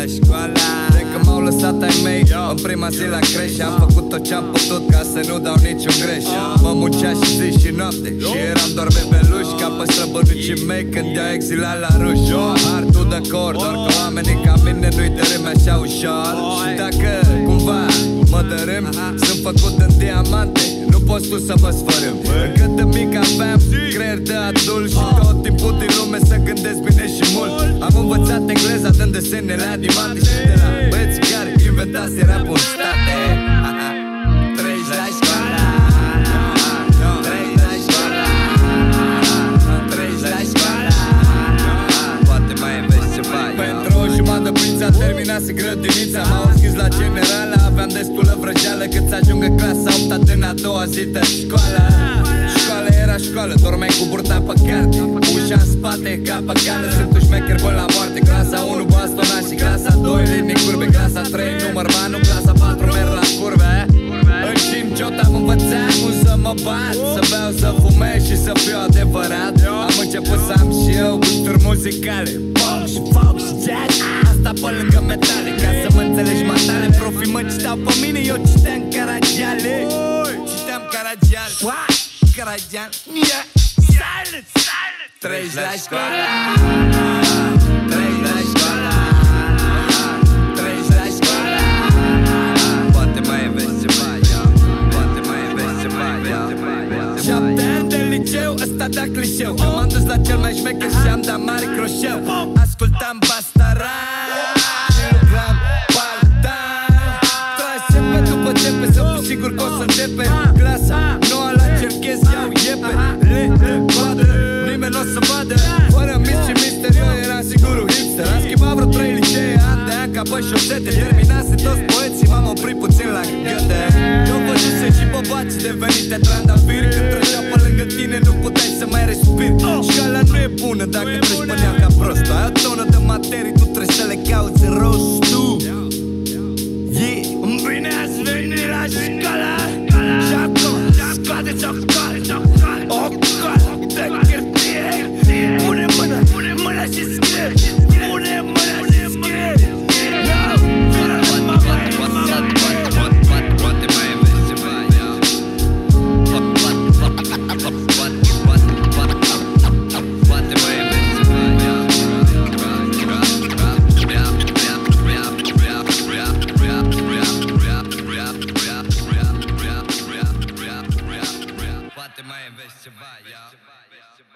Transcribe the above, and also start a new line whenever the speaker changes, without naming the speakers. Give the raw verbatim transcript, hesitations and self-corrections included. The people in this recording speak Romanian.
la școala. De că m-au lăsat ai mei în prima zi la creșă, am făcut tot ce-am putut ca să nu dau niciun greș. Mă muncea și zi și noapte și eram doar bebeluș, ca pe străbănucii mei când i-au exilat la ruși. Artul de cor, doar că oamenii ca mine nu-i dărâm așa ușor. Și dacă cumva mă dărâm, sunt făcut în diamante, nu poți tu să mă sfărâm. Încă de mic aveam creier de adult și tot timpul din lume să gândesc bine și mult. Am învățat engleza dând desenele animate și de la băieți care inventase rap-ul în state. Treci la școală, treci la școală, treci la școală, poate mai înveți ceva. Pentru o jumătate prința terminase grădinița, m-au înscris la generală, aveam destulă vrăjeală cât să ajungă clasa opta din a doua zi de școală. Școala era școală, dormeai cu burta pe carte, ușa în spate ca pe cană. Sunt un șmecher până la moarte. Clasa unu bastona și clasa doi linii curbe, clasa trei număr banu, clasa patru merg la curve. În timp ce am învățat cum să mă bat, să beau, să fumez și să fiu adevărat. Am început să am și eu gusturi muzicale, punk și folk și jazz, asta pe lângă metale. Ca să mă înțelegi matale, profii mă citau pe mine, eu citeam Caragiale. Citeam Caragiale, Caragian, yeah. Silence, silence. Treci la școală, treci la școală, treci la școală, poate mai înveți ceva, poate mai înveți ceva. Șapte ani de liceu, ăsta da clișeu, că m-am dus la cel mai șmecher și am dat mare croșeu. Ascultam Bastaran și lucram part-time. Trasem pe după tepe, să fiu sigur că o să începe clasa noua la Cerchez, iau iepe, le, le, coadă, nimeni n-o să vadă. Fără mis și misteriu, eram sigurul hipster. Am schimbat vreo trei licee, an de an ca pe șosete. Terminase toți poeții, m-am oprit puțin la Goethe. Eu văzuse și băbați devenite trandafiri, când treceau pe lângă tine nu puteai să mai respiri. Școala nu e bună dacă treci pe nea ca prost. Ai o tonă de materii, tu trebuie să le cauți rostul. Yeah, bine ați venit la școală. Și acum scoateți o coală, o coală de hârtie. Pune mâna, pune mâna și scrie, pune mâna și scrie. Poate mai înveți ceva, poate mai înveți ceva, poate mai înveți ceva,